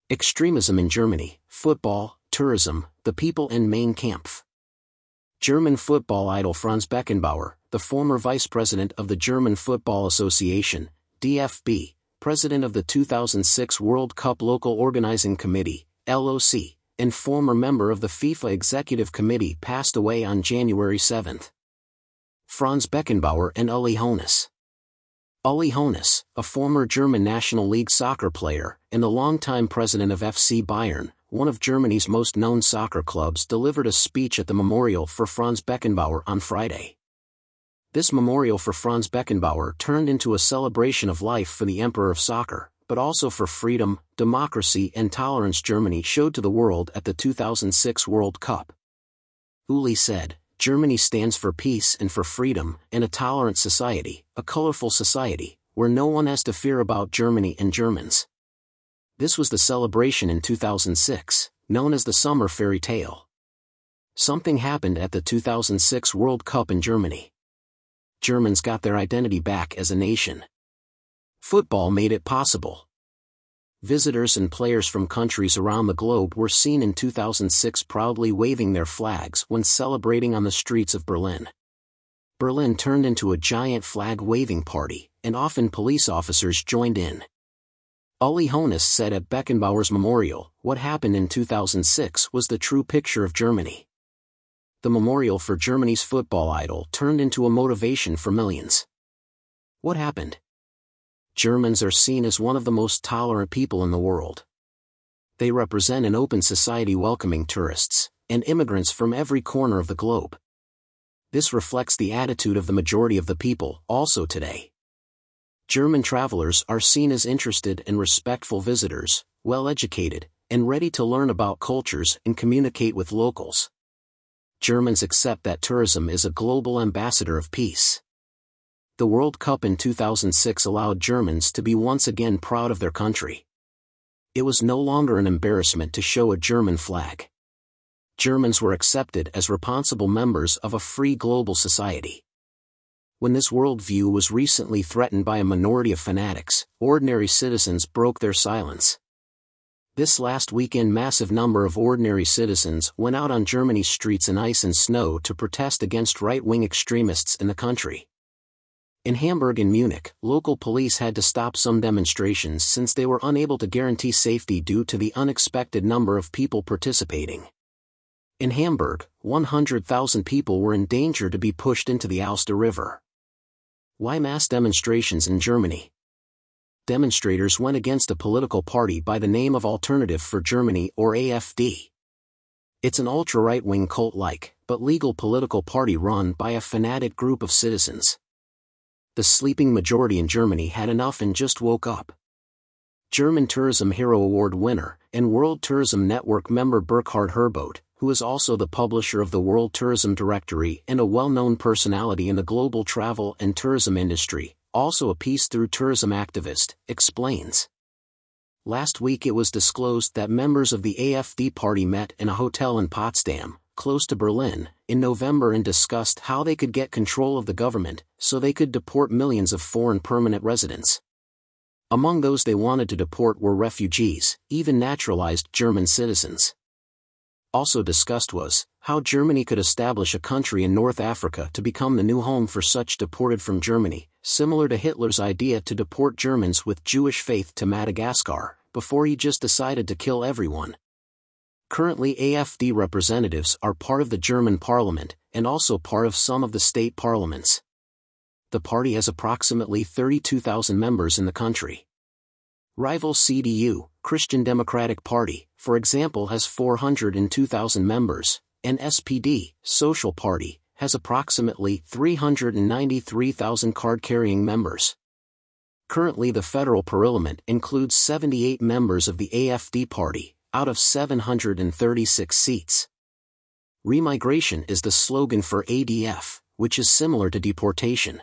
Extremism in Germany, football, tourism, the people and Mein Kampf. German football idol Franz Beckenbauer, the former vice president of the German Football Association, DFB, president of the 2006 World Cup Local Organizing Committee, LOC, and former member of the FIFA Executive Committee passed away on January 7. Franz Beckenbauer and Uli Hoeneß. Uli Hoeneß, a former German National League soccer player and the longtime president of FC Bayern, one of Germany's most known soccer clubs, delivered a speech at the memorial for Franz Beckenbauer on Friday. This memorial for Franz Beckenbauer turned into a celebration of life for the Emperor of Soccer, but also for freedom, democracy and tolerance Germany showed to the world at the 2006 World Cup. Uli said, "Germany stands for peace and for freedom, and a tolerant society, a colorful society, where no one has to fear about Germany and Germans." This was the celebration in 2006, known as the Summer Fairy Tale. Something happened at the 2006 World Cup in Germany. Germans got their identity back as a nation. Football made it possible. Visitors and players from countries around the globe were seen in 2006 proudly waving their flags when celebrating on the streets of Berlin. Berlin turned into a giant flag-waving party, and often police officers joined in. Uli Hoeneß said at Beckenbauer's memorial, "What happened in 2006 was the true picture of Germany." The memorial for Germany's football idol turned into a motivation for millions. What happened? Germans are seen as one of the most tolerant people in the world. They represent an open society welcoming tourists and immigrants from every corner of the globe. This reflects the attitude of the majority of the people, also today. German travelers are seen as interested and respectful visitors, well-educated, and ready to learn about cultures and communicate with locals. Germans accept that tourism is a global ambassador of peace. The World Cup in 2006 allowed Germans to be once again proud of their country. It was no longer an embarrassment to show a German flag. Germans were accepted as responsible members of a free global society. When this worldview was recently threatened by a minority of fanatics, ordinary citizens broke their silence. This last weekend, massive number of ordinary citizens went out on Germany's streets in ice and snow to protest against right-wing extremists in the country. In Hamburg and Munich, local police had to stop some demonstrations since they were unable to guarantee safety due to the unexpected number of people participating. In Hamburg, 100,000 people were in danger to be pushed into the Alster River. Why mass demonstrations in Germany? Demonstrators went against a political party by the name of Alternative for Germany, or AfD. It's an ultra-right-wing cult-like, but legal political party run by a fanatic group of citizens. The sleeping majority in Germany had enough and just woke up. German Tourism Hero Award winner and World Tourism Network member Burkhard Herboth, who is also the publisher of the World Tourism Directory and a well-known personality in the global travel and tourism industry, also a peace through tourism activist, explains. Last week it was disclosed that members of the AfD party met in a hotel in Potsdam, close to Berlin, in November and discussed how they could get control of the government so they could deport millions of foreign permanent residents. Among those they wanted to deport were refugees, even naturalized German citizens. Also discussed was how Germany could establish a country in North Africa to become the new home for such deported from Germany, similar to Hitler's idea to deport Germans with Jewish faith to Madagascar, before he just decided to kill everyone. Currently AfD representatives are part of the German parliament, and also part of some of the state parliaments. The party has approximately 32,000 members in the country. Rival CDU, Christian Democratic Party, for example, has 402,000 members, and SPD, Social Party, has approximately 393,000 card-carrying members. Currently the federal parliament includes 78 members of the AfD party, out of 736 seats. Remigration is the slogan for ADF, which is similar to deportation.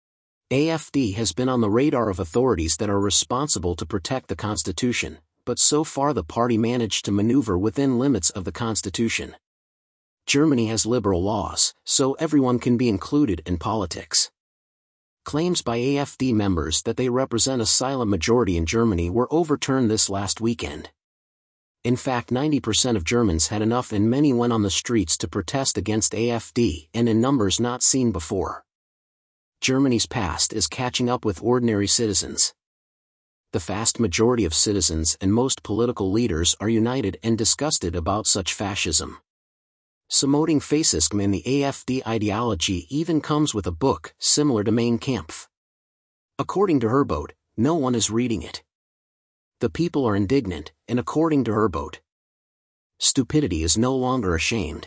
AfD has been on the radar of authorities that are responsible to protect the Constitution, but so far the party managed to maneuver within limits of the Constitution. Germany has liberal laws, so everyone can be included in politics. Claims by AfD members that they represent a silent majority in Germany were overturned this last weekend. In fact, 90% of Germans had enough, and many went on the streets to protest against AfD, and in numbers not seen before. Germany's past is catching up with ordinary citizens. The vast majority of citizens and most political leaders are united and disgusted about such fascism. Promoting Fascism, and the AfD ideology even comes with a book similar to Mein Kampf. According to Herbold, no one is reading it. The people are indignant, and according to Herbold, stupidity is no longer ashamed.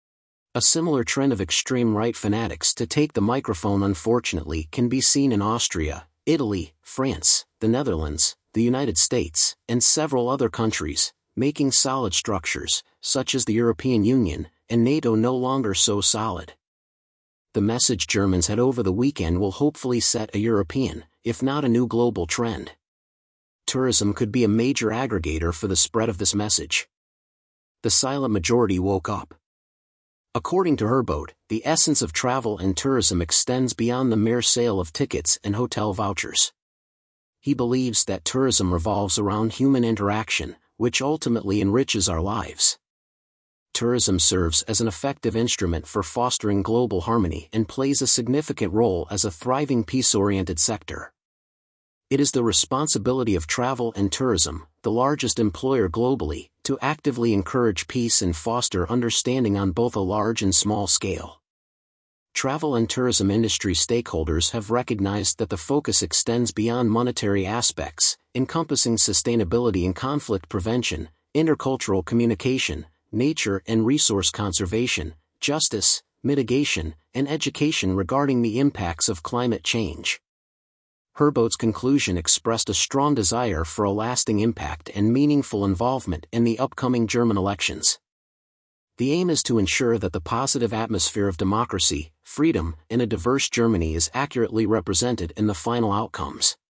A similar trend of extreme right fanatics to take the microphone unfortunately can be seen in Austria, Italy, France, the Netherlands, the United States, and several other countries, making solid structures, such as the European Union and NATO, no longer so solid. The message Germans had over the weekend will hopefully set a European, if not a new global trend. Tourism could be a major aggregator for the spread of this message. The silent majority woke up. According to Herbold, the essence of travel and tourism extends beyond the mere sale of tickets and hotel vouchers. He believes that tourism revolves around human interaction, which ultimately enriches our lives. Tourism serves as an effective instrument for fostering global harmony and plays a significant role as a thriving peace-oriented sector. It is the responsibility of travel and tourism, the largest employer globally, to actively encourage peace and foster understanding on both a large and small scale. Travel and tourism industry stakeholders have recognized that the focus extends beyond monetary aspects, encompassing sustainability and conflict prevention, intercultural communication, nature and resource conservation, justice, mitigation, and education regarding the impacts of climate change. Herbold's conclusion expressed a strong desire for a lasting impact and meaningful involvement in the upcoming German elections. The aim is to ensure that the positive atmosphere of democracy, freedom, and a diverse Germany is accurately represented in the final outcomes.